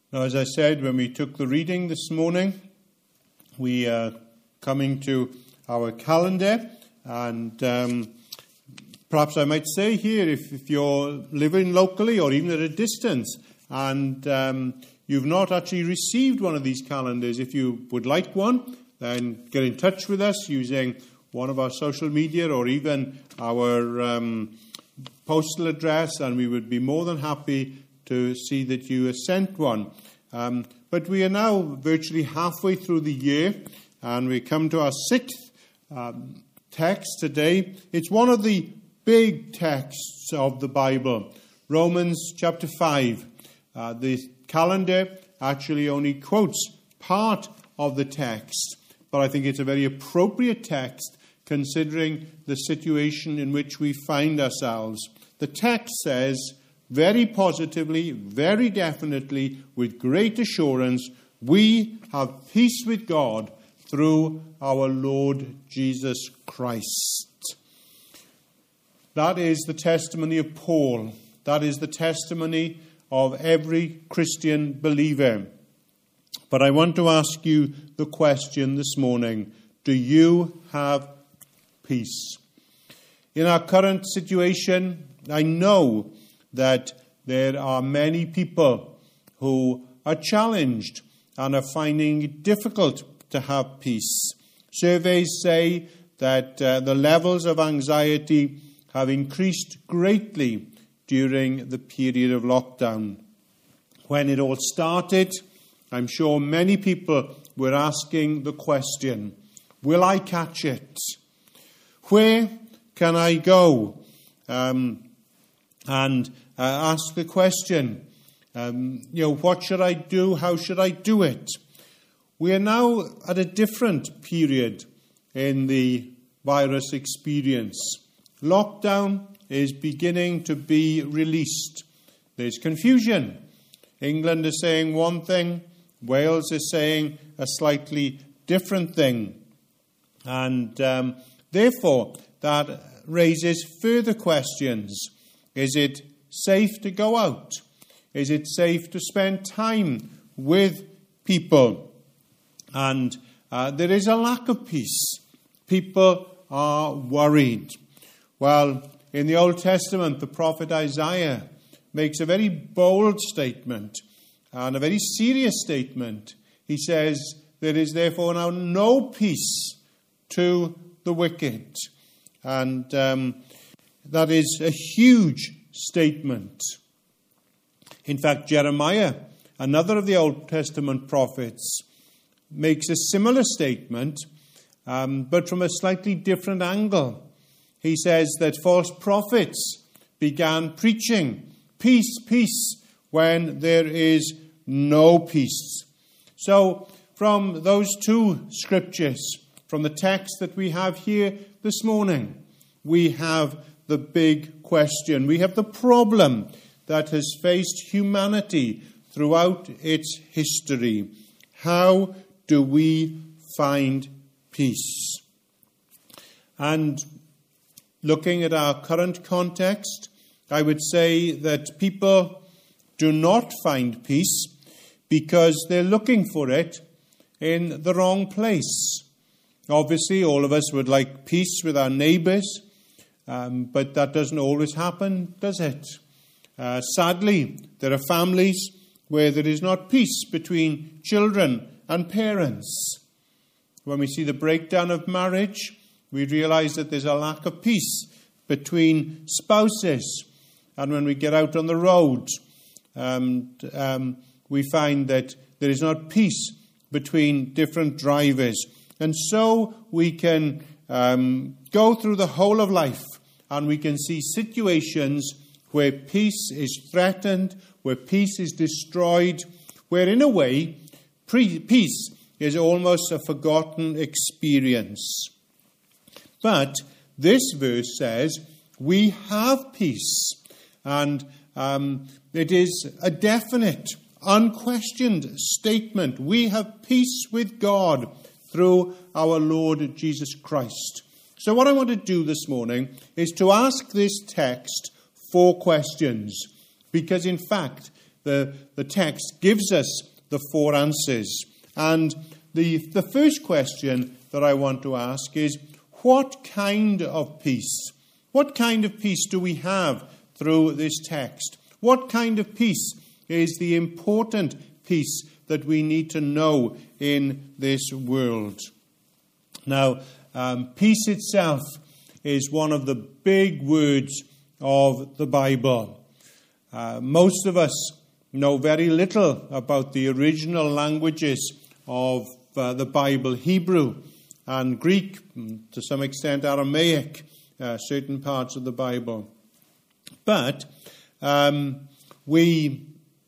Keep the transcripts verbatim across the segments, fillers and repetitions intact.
Now, as I said, when we took the reading this morning, we are coming to our calendar, and um, perhaps I might say here, if, if you're living locally or even at a distance, and um, you've not actually received one of these calendars, if you would like one, then get in touch with us using one of our social media or even our um, postal address, and we would be more than happy to see that you are sent one. Um, but we are now virtually halfway through the year, and we come to our sixth um, text today. It's one of the big texts of the Bible, Romans chapter five. Uh, the calendar actually only quotes part of the text, but I think it's a very appropriate text considering the situation in which we find ourselves. The text says, very positively, very definitely, with great assurance, we have peace with God through our Lord Jesus Christ. That is the testimony of Paul. That is the testimony of every Christian believer. But I want to ask you the question this morning: do you have peace? In our current situation, I know that there are many people who are challenged and are finding it difficult to have peace. Surveys say that uh, the levels of anxiety have increased greatly during the period of lockdown. When it all started, I'm sure many people were asking the question, will I catch it? Where can I go? Um, and uh, ask the question, um, you know, what should I do? How should I do it? We are now at a different period in the virus experience. Lockdown is beginning to be released. There's confusion. England is saying one thing, Wales is saying a slightly different thing. And um, therefore, that raises further questions. Is it safe to go out? Is it safe to spend time with people? And uh, there is a lack of peace. People are worried. Well, in the Old Testament, the prophet Isaiah makes a very bold statement and a very serious statement. He says, there is therefore now no peace to the wicked. And um, that is a huge statement. In fact, Jeremiah, another of the Old Testament prophets, makes a similar statement, um, but from a slightly different angle. He says that false prophets began preaching peace, peace, when there is no peace. So, from those two scriptures, from the text that we have here this morning, we have the big question. We have the problem that has faced humanity throughout its history. How do we find peace? And looking at our current context, I would say that people do not find peace because they're looking for it in the wrong place. Obviously, all of us would like peace with our neighbours, um, but that doesn't always happen, does it? Uh, sadly, there are families where there is not peace between children and parents. When we see the breakdown of marriage, we realise that there's a lack of peace between spouses. And when we get out on the road, um, um, we find that there is not peace between different drivers. And so we can um, go through the whole of life and we can see situations where peace is threatened, where peace is destroyed, where in a way pre- peace is almost a forgotten experience. But this verse says we have peace, and um, it is a definite, unquestioned statement. We have peace with God through our Lord Jesus Christ. So what I want to do this morning is to ask this text four questions, because in fact the, the text gives us the four answers. And the, the first question that I want to ask is, what kind of peace? What kind of peace do we have through this text? What kind of peace is the important peace that we need to know in this world? Now, um, peace itself is one of the big words of the Bible. Uh, most of us know very little about the original languages of uh, the Bible, Hebrew and Greek, to some extent Aramaic, uh, certain parts of the Bible. But um, we,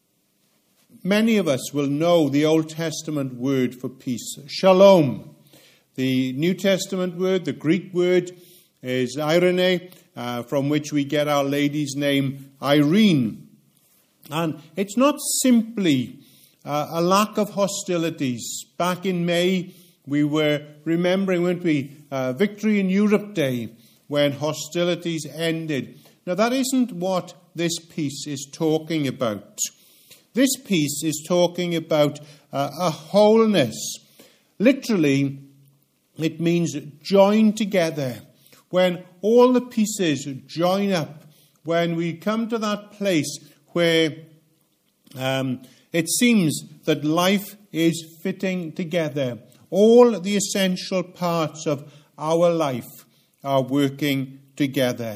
many of us will know the Old Testament word for peace, shalom. The New Testament word, the Greek word, is Irene, uh, from which we get our lady's name, Irene. And it's not simply uh, a lack of hostilities. Back in May, we were remembering, weren't we, uh, Victory in Europe Day, when hostilities ended. Now, that isn't what this peace is talking about. This peace is talking about uh, a wholeness. Literally, it means joined together. When all the pieces join up, when we come to that place where um, it seems that life is fitting together, all the essential parts of our life are working together.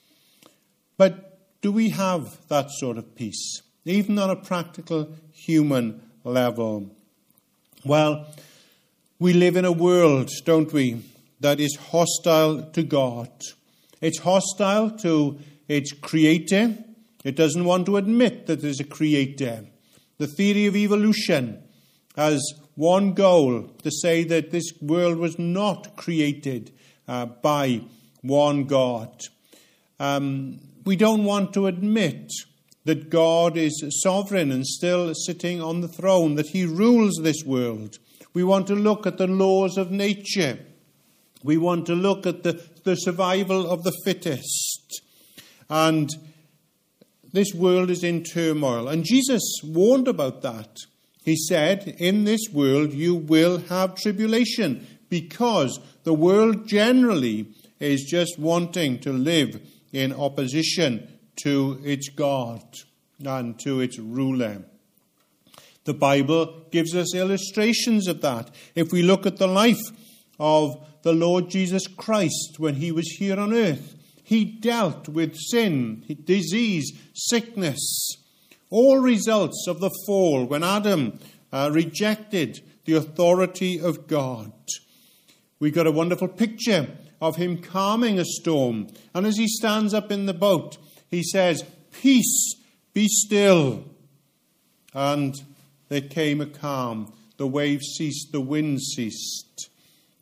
But do we have that sort of peace, even on a practical human level? Well, we live in a world, don't we, that is hostile to God. It's hostile to its creator. It doesn't want to admit that there's a creator. The theory of evolution has one goal, to say that this world was not created uh, by one God. Um, we don't want to admit that God is sovereign and still sitting on the throne, that he rules this world. We want to look at the laws of nature. We want to look at the, the survival of the fittest. And this world is in turmoil. And Jesus warned about that. He said, in this world you will have tribulation, because the world generally is just wanting to live in opposition to its God and to its ruler. The Bible gives us illustrations of that. If we look at the life of the Lord Jesus Christ when he was here on earth, he dealt with sin, disease, sickness, all results of the fall when Adam uh, rejected the authority of God. We got a wonderful picture of him calming a storm. And as he stands up in the boat, he says, "Peace, be still." And there came a calm. The waves ceased, the wind ceased.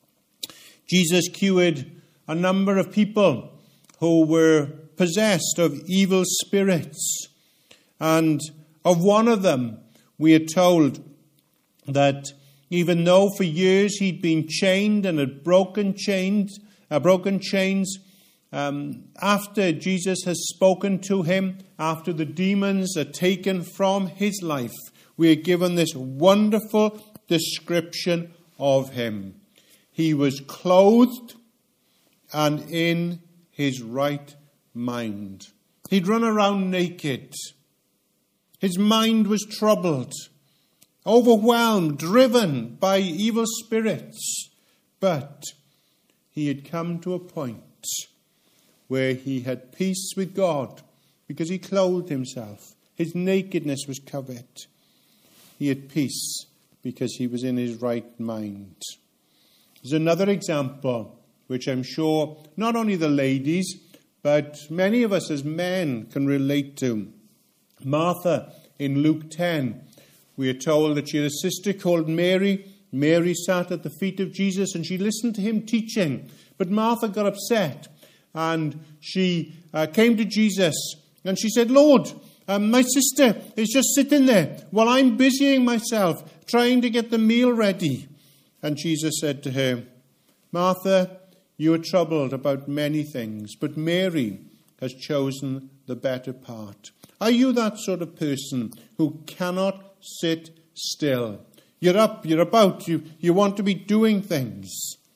Jesus cured a number of people who were possessed of evil spirits. And of one of them, we are told that even though for years he'd been chained and had broken chains, uh, broken chains, um, after Jesus has spoken to him, after the demons are taken from his life, we are given this wonderful description of him. He was clothed and in his right mind. He'd run around naked. His mind was troubled, overwhelmed, driven by evil spirits. But he had come to a point where he had peace with God because he clothed himself. His nakedness was covered. He had peace because he was in his right mind. There's another example, which I'm sure not only the ladies, but many of us as men can relate to. Martha, in Luke ten, we are told that she had a sister called Mary. Mary sat at the feet of Jesus and she listened to him teaching. But Martha got upset and she uh, came to Jesus and she said, "Lord, um, my sister is just sitting there while I'm busying myself trying to get the meal ready." And Jesus said to her, "Martha, you are troubled about many things, but Mary has chosen the better part. Are you that sort of person who cannot sit still? You're up, you're about, you, you want to be doing things.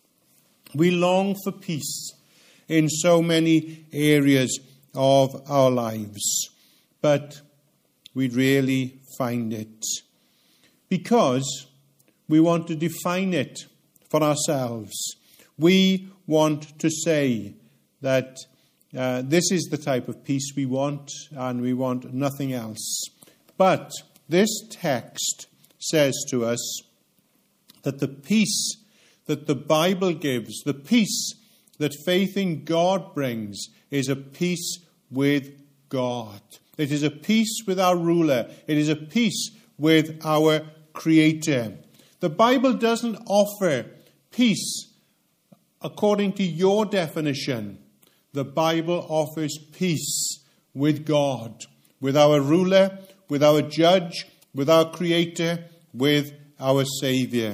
We long for peace in so many areas of our lives, but we rarely find it because we want to define it for ourselves. We want to say that uh, this is the type of peace we want, and we want nothing else. But this text says to us that the peace that the Bible gives, the peace that faith in God brings, is a peace with God. It is a peace with our ruler. It is a peace with our Creator. The Bible doesn't offer peace according to your definition. The Bible offers peace with God, with our ruler, with our judge, with our Creator, with our Saviour.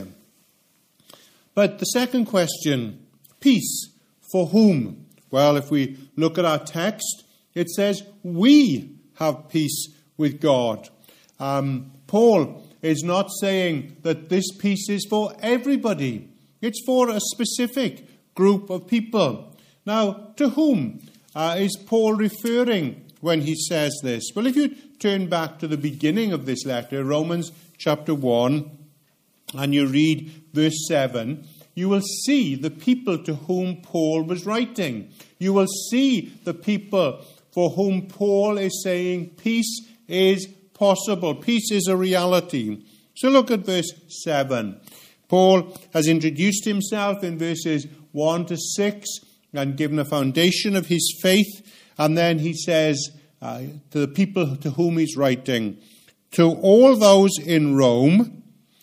But the second question, peace for whom? Well, if we look at our text, it says we have peace with God. Um, Paul is not saying that this peace is for everybody. It's for a specific group of people. Now, to whom uh, is Paul referring when he says this? Well, if you turn back to the beginning of this letter, Romans chapter one, and you read verse seven, you will see the people to whom Paul was writing. You will see the people for whom Paul is saying peace is possible. Peace is a reality. So look at verse seven. Paul has introduced himself in verses one to six and given a foundation of his faith. And then he says uh, to the people to whom he's writing, to all those in Rome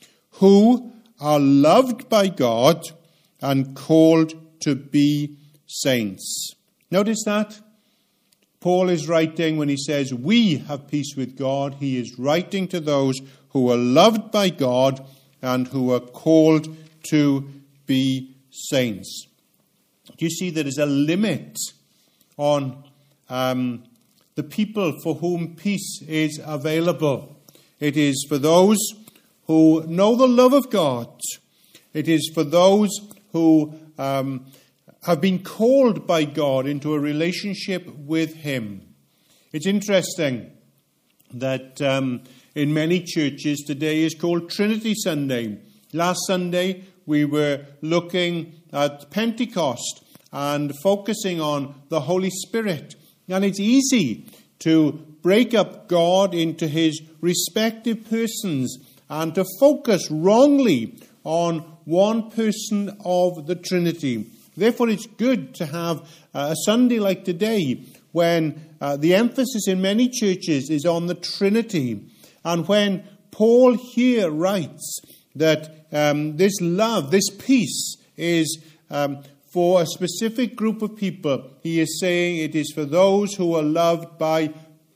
who are loved by God and called to be saints. Notice that? Paul is writing when he says we have peace with God. He is writing to those who are loved by God and who are called to be saints. Do you see there is a limit on um, the people for whom peace is available? It is for those who know the love of God. It is for those who um, have been called by God into a relationship with Him. It's interesting that um, in many churches today is called Trinity Sunday. Last Sunday we were looking at Pentecost and focusing on the Holy Spirit. And it's easy to break up God into His respective persons and to focus wrongly on one person of the Trinity. Therefore, it's good to have a Sunday like today when uh, the emphasis in many churches is on the Trinity. And when Paul here writes that um, this love, this peace is um, for a specific group of people, he is saying it is for those who are loved by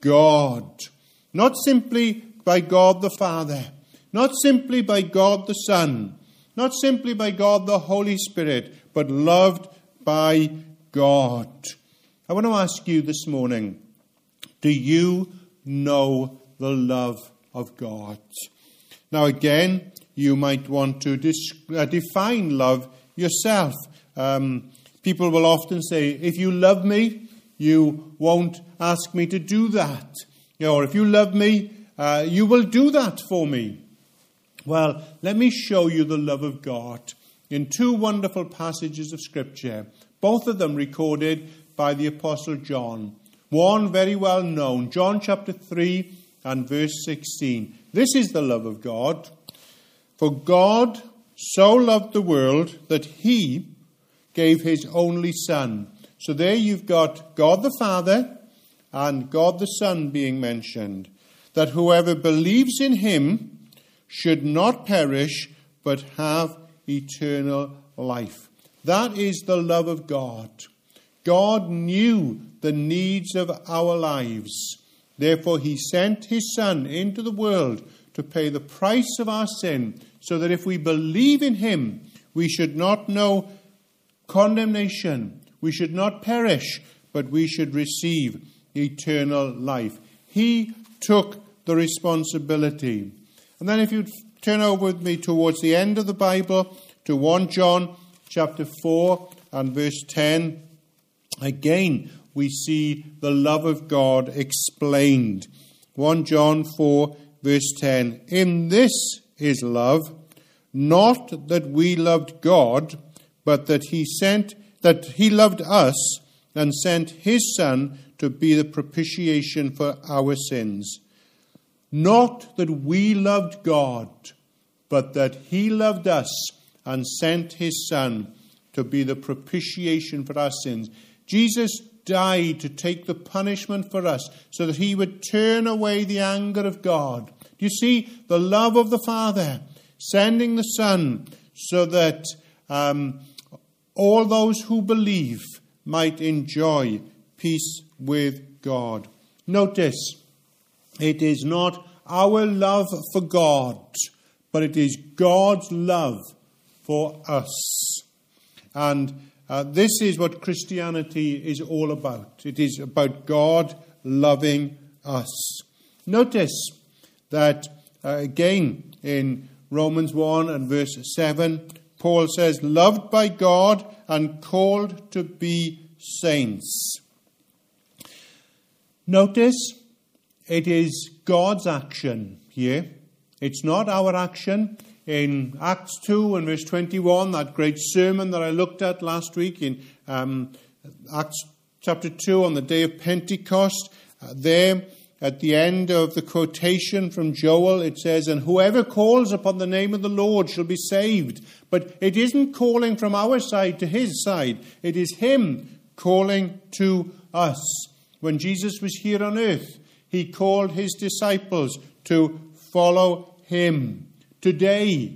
God. Not simply by God the Father. Not simply by God the Son. Not simply by God the Holy Spirit, but loved by God. I want to ask you this morning, do you know the love of God? Now again, you might want to dis- uh, define love yourself. Um, people will often say, if you love me, you won't ask me to do that. Or if you love me, uh, you will do that for me. Well, let me show you the love of God in two wonderful passages of Scripture, both of them recorded by the Apostle John. One very well known, John chapter three and verse sixteen. This is the love of God. For God so loved the world that He gave His only Son. So there you've got God the Father and God the Son being mentioned. That whoever believes in Him should not perish, but have eternal life. That is the love of God. God knew the needs of our lives. Therefore, He sent His Son into the world to pay the price of our sin, so that if we believe in Him, we should not know condemnation. We should not perish, but we should receive eternal life. He took the responsibility. And then if you turn over with me towards the end of the Bible to First John chapter four and verse ten, again we see the love of God explained. First John four verse ten. In this is love, not that we loved God, but that he sent that he loved us and sent his Son to be the propitiation for our sins. Not that we loved God, but that he loved us and sent his Son to be the propitiation for our sins. Jesus died to take the punishment for us so that he would turn away the anger of God. Do you see the love of the Father sending the Son so that um, all those who believe might enjoy peace with God? Notice, it is not our love for God, but it is God's love for us. And uh, this is what Christianity is all about. It is about God loving us. Notice that uh, again in Romans one and verse seven, Paul says, loved by God and called to be saints. Notice, it is God's action here. It's not our action. In Acts two and verse twenty-one, that great sermon that I looked at last week in um, Acts chapter two on the day of Pentecost, uh, there at the end of the quotation from Joel, it says, and whoever calls upon the name of the Lord shall be saved. But it isn't calling from our side to his side. It is him calling to us. When Jesus was here on earth, he called his disciples to follow him. Today,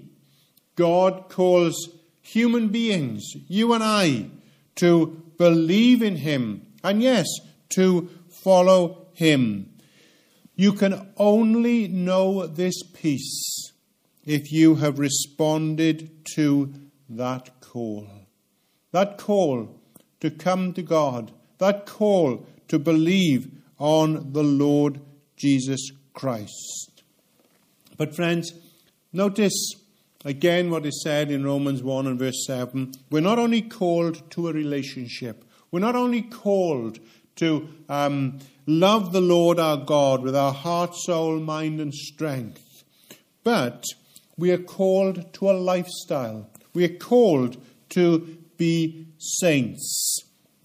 God calls human beings, you and I, to believe in him. And yes, to follow him. You can only know this peace if you have responded to that call. That call to come to God. That call to believe on the Lord Jesus Christ. But friends, notice again what is said in Romans one and verse seven. We're not only called to a relationship. We're not only called to um, love the Lord our God with our heart, soul, mind and strength. But we are called to a lifestyle. We are called to be saints.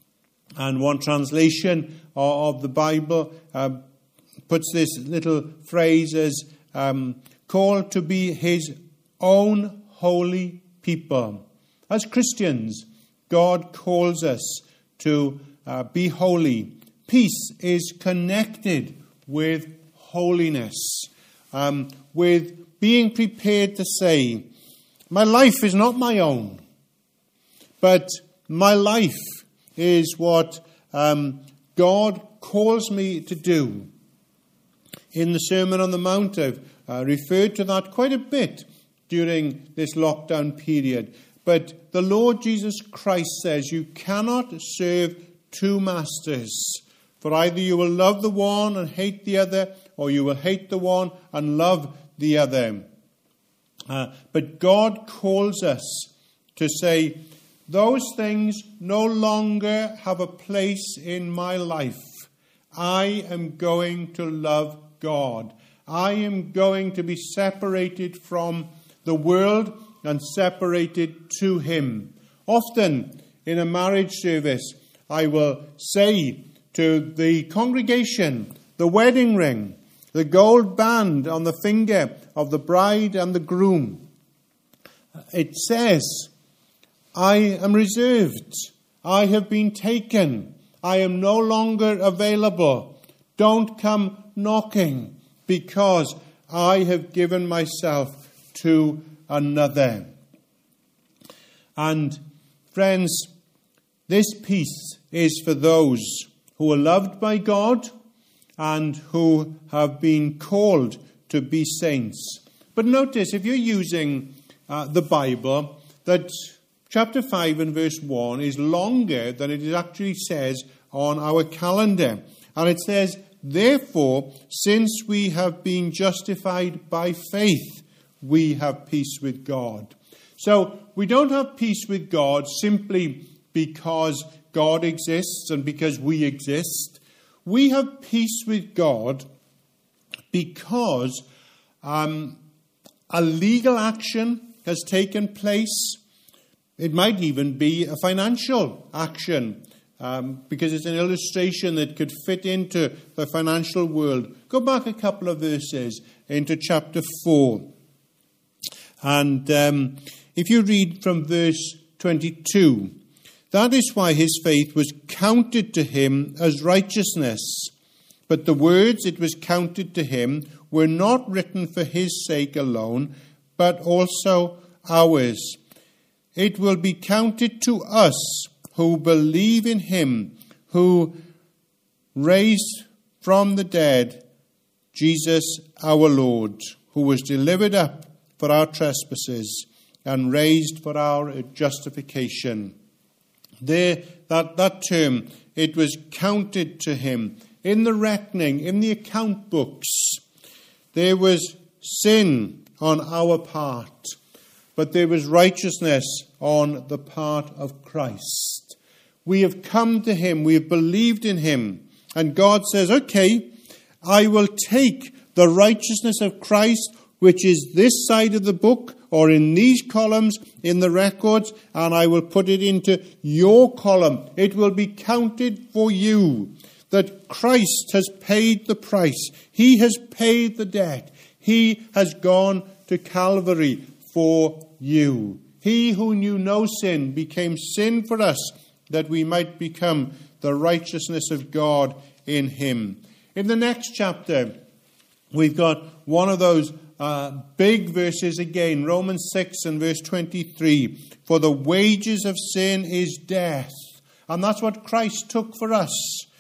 And one translation of the Bible uh, puts this little phrase as um, called to be his own holy people. As Christians, God calls us to uh, be holy. Peace is connected with holiness, um, with being prepared to say, my life is not my own, but my life is what um, God calls me to do. In the Sermon on the Mount, I've uh, referred to that quite a bit during this lockdown period. But the Lord Jesus Christ says you cannot serve two masters. For either you will love the one and hate the other, or you will hate the one and love the other. Uh, but God calls us to say, those things no longer have a place in my life. I am going to love God. I am going to be separated from the world and separated to him. Often in a marriage service, I will say to the congregation, the wedding ring, the gold band on the finger of the bride and the groom. It says, I am reserved. I have been taken. I am no longer available. Don't come knocking, because I have given myself to another. And friends, this peace is for those who are loved by God and who have been called to be saints. But notice, if you're using uh, the Bible, that chapter five and verse one is longer than it actually says on our calendar. And it says, Therefore, since we have been justified by faith, we have peace with God. So we don't have peace with God simply because God exists and because we exist. We have peace with God because um, a legal action has taken place. It might even be a financial action, um, because it's an illustration that could fit into the financial world. Go back a couple of verses into chapter four. And um, if you read from verse twenty-two, that is why his faith was counted to him as righteousness. But the words it was counted to him were not written for his sake alone, but also ours. It will be counted to us who believe in him, who raised from the dead Jesus our Lord, who was delivered up for our trespasses and raised for our justification. There, that, that term, it was counted to him. In the reckoning, in the account books, there was sin on our part, but there was righteousness on the part of Christ. We have come to him, we have believed in him, and God says, okay, I will take the righteousness of Christ, which is this side of the book, or in these columns in the records, and I will put it into your column. It will be counted for you that Christ has paid the price. He has paid the debt. He has gone to Calvary for you. He who knew no sin became sin for us, that we might become the righteousness of God in him. In the next chapter, we've got one of those uh, big verses again, Romans six and verse twenty-three. For the wages of sin is death. And that's what Christ took for us.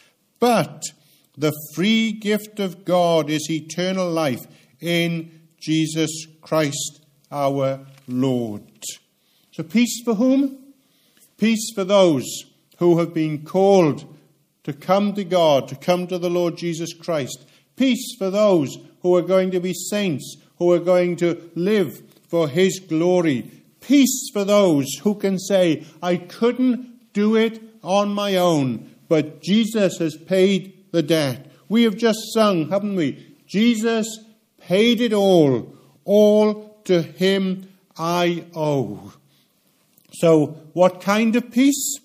But the free gift of God is eternal life in Jesus Christ our Lord. So peace for whom? Peace for those who have been called to come to God, to come to the Lord Jesus Christ. Peace for those who are going to be saints, who are going to live for his glory. Peace for those who can say, I couldn't do it on my own, but Jesus has paid the debt. We have just sung, haven't we? Jesus paid it all. All to him I owe. So, what kind of peace?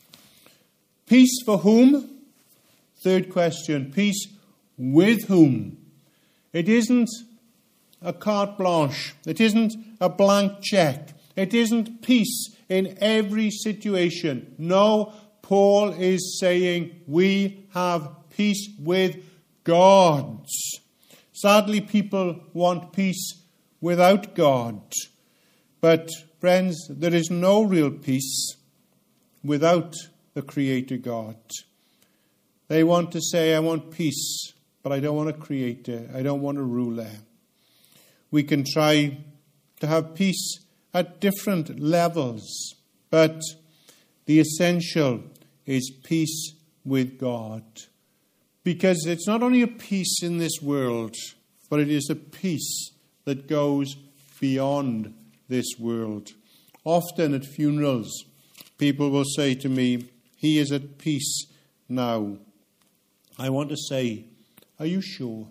Peace for whom? Third question, peace with whom? It isn't a carte blanche. It isn't a blank check. It isn't peace in every situation. No, Paul is saying we have peace with God. Sadly, people want peace without God. But, friends, there is no real peace without the Creator God. They want to say, I want peace, but I don't want a creator. I don't want a ruler. We can try to have peace at different levels, but the essential is peace with God. Because it's not only a peace in this world, but it is a peace that goes beyond this world. Often at funerals, people will say to me, he is at peace now. I want to say, are you sure?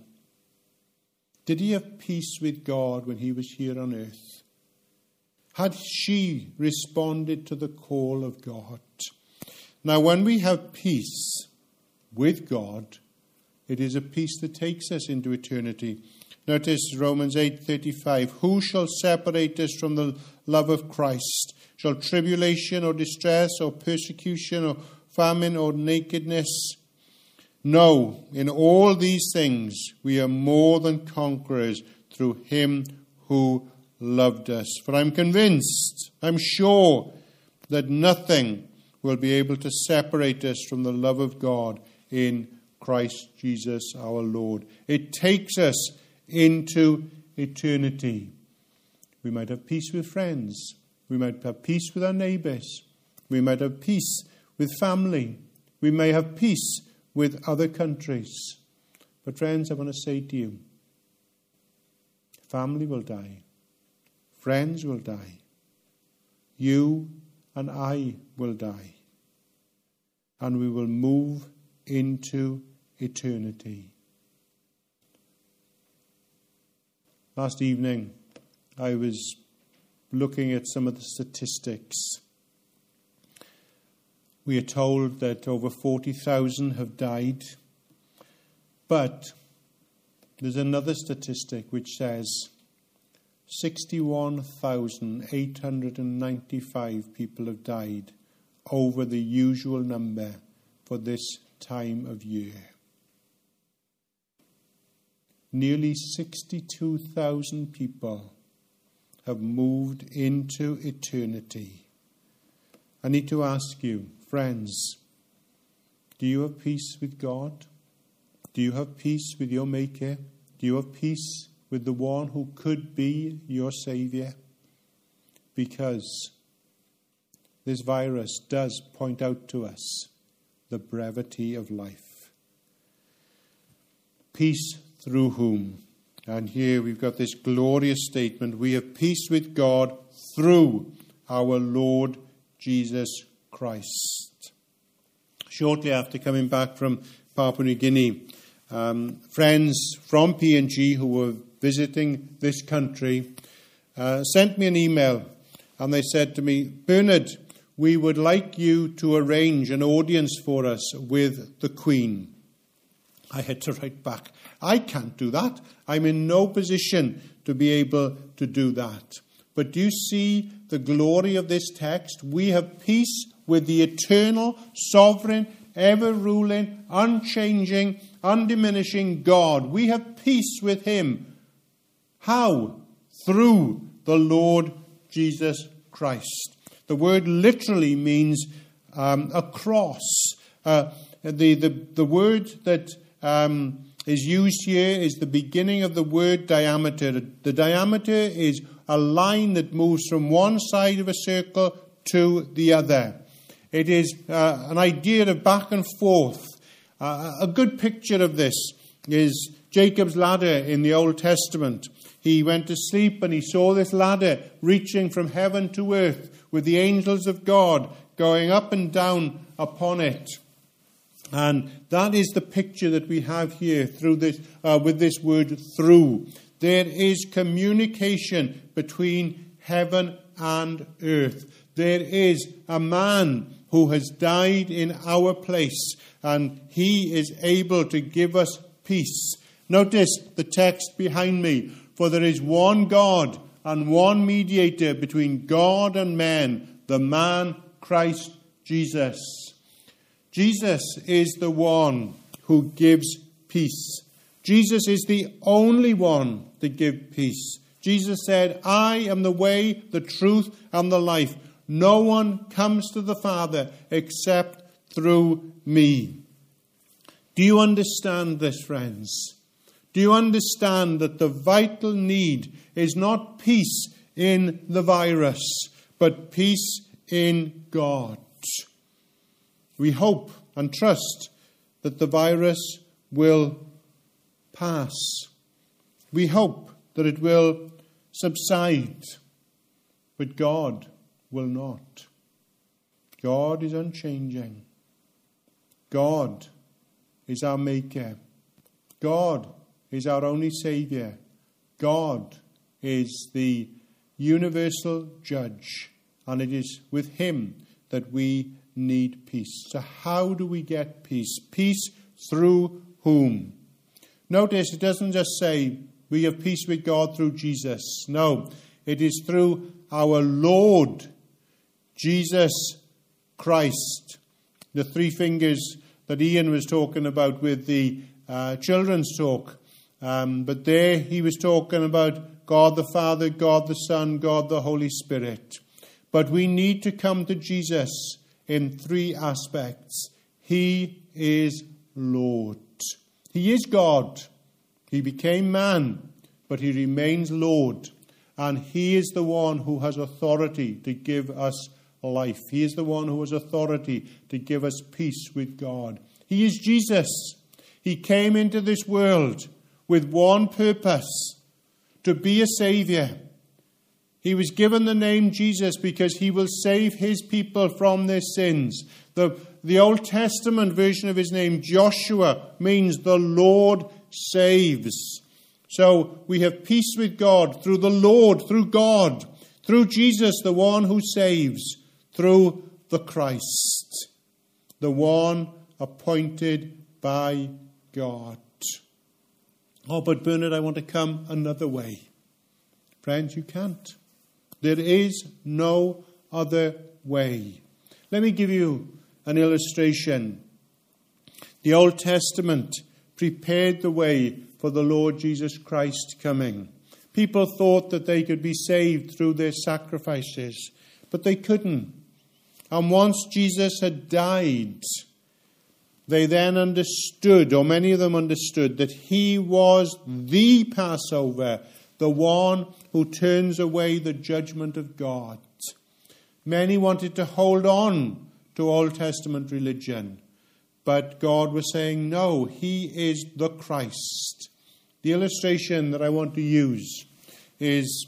Did he have peace with God when he was here on earth? Had she responded to the call of God? Now, when we have peace with God, it is a peace that takes us into eternity. Notice Romans eight thirty-five. Who shall separate us from the love of Christ? Shall tribulation or distress or persecution or famine or nakedness? No, in all these things we are more than conquerors through him who loved us. For I'm convinced, I'm sure that nothing will be able to separate us from the love of God in Christ Jesus our Lord. It takes us into eternity. We might have peace with friends. We might have peace with our neighbours. We might have peace with family. We may have peace with other countries. But friends, I want to say to you, family will die. Friends will die. You and I will die. And we will move into eternity. Last evening, I was looking at some of the statistics. We are told that over forty thousand have died. But there's another statistic which says sixty-one thousand eight hundred ninety-five people have died over the usual number for this time of year. Nearly sixty-two thousand people have moved into eternity. I need to ask you, friends, do you have peace with God? Do you have peace with your Maker? Do you have peace with the one who could be your Saviour? Because this virus does point out to us the brevity of life. Peace through whom? And here we've got this glorious statement. We have peace with God through our Lord Jesus Christ. Shortly after coming back from Papua New Guinea, um, friends from P N G who were visiting this country uh, sent me an email, and they said to me, Bernard, we would like you to arrange an audience for us with the Queen. I had to write back, I can't do that. I'm in no position to be able to do that. But do you see the glory of this text? We have peace with the eternal, sovereign, ever-ruling, unchanging, undiminishing God. We have peace with him. How? Through the Lord Jesus Christ. The word literally means um, a cross. Uh, the, the, the word that um, is used here is the beginning of the word diameter. The diameter is a line that moves from one side of a circle to the other. It is uh, an idea of back and forth. Uh, a good picture of this is Jacob's ladder in the Old Testament. He went to sleep and he saw this ladder reaching from heaven to earth with the angels of God going up and down upon it. And that is the picture that we have here through this, uh, with this word through. There is communication between heaven and earth. There is a man who has died in our place, and he is able to give us peace. Notice the text behind me. For there is one God and one mediator between God and men, the man Christ Jesus. Jesus is the one who gives peace. Jesus is the only one to give peace. Jesus said, I am the way, the truth, and the life. No one comes to the Father except through me. Do you understand this, friends? Do you understand that the vital need is not peace in the virus, but peace in God? We hope and trust that the virus will pass. We hope that it will subside, but God will not. God is unchanging. God is our Maker. God is our only Saviour. God is the universal judge, and it is with him that we need peace. So how do we get peace? Peace through whom? Notice it doesn't just say we have peace with God through Jesus. No, it is through our Lord Jesus Christ. The three fingers that Ian was talking about with the uh, children's talk. Um, but there he was talking about God the Father, God the Son, God the Holy Spirit. But we need to come to Jesus in three aspects. He is Lord. He is God. He became man, but he remains Lord. And he is the one who has authority to give us life. He is the one who has authority to give us peace with God. He is Jesus. He came into this world with one purpose, to be a Saviour. He was given the name Jesus because he will save his people from their sins. The, the Old Testament version of his name, Joshua, means the Lord saves. So we have peace with God through the Lord, through God, through Jesus, the one who saves, through the Christ, the one appointed by God. Oh, but Bernard, I want to come another way. Friends, you can't. There is no other way. Let me give you an illustration. The Old Testament prepared the way for the Lord Jesus Christ coming. People thought that they could be saved through their sacrifices, but they couldn't. And once Jesus had died, they then understood, or many of them understood, that he was the Passover, the one who turns away the judgment of God. Many wanted to hold on to Old Testament religion, but God was saying, no, he is the Christ. The illustration that I want to use is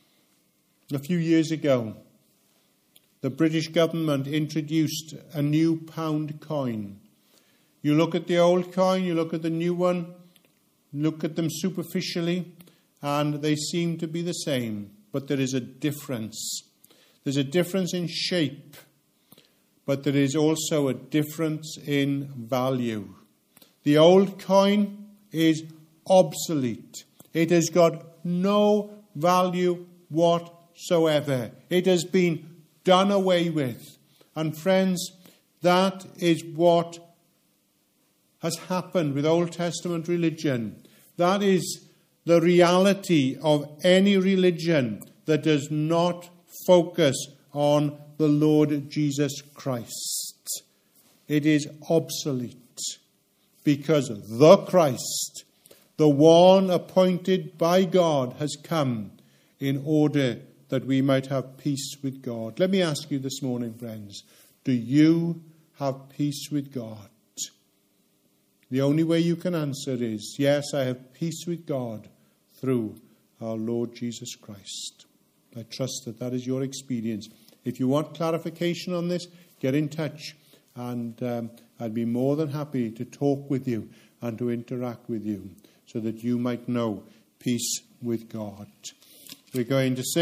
a few years ago, the British government introduced a new pound coin. You look at the old coin, you look at the new one, look at them superficially, and they seem to be the same, but there is a difference. There's a difference in shape, but there is also a difference in value. The old coin is obsolete. It has got no value whatsoever. It has been done away with. And friends, that is what has happened with Old Testament religion. That is the reality of any religion that does not focus on the Lord Jesus Christ. It is obsolete because the Christ, the one appointed by God, has come in order that we might have peace with God. Let me ask you this morning, friends, do you have peace with God? The only way you can answer is, yes, I have peace with God through our Lord Jesus Christ. I trust that that is your experience. If you want clarification on this, get in touch, and um, I'd be more than happy to talk with you and to interact with you so that you might know peace with God. We're going to sing.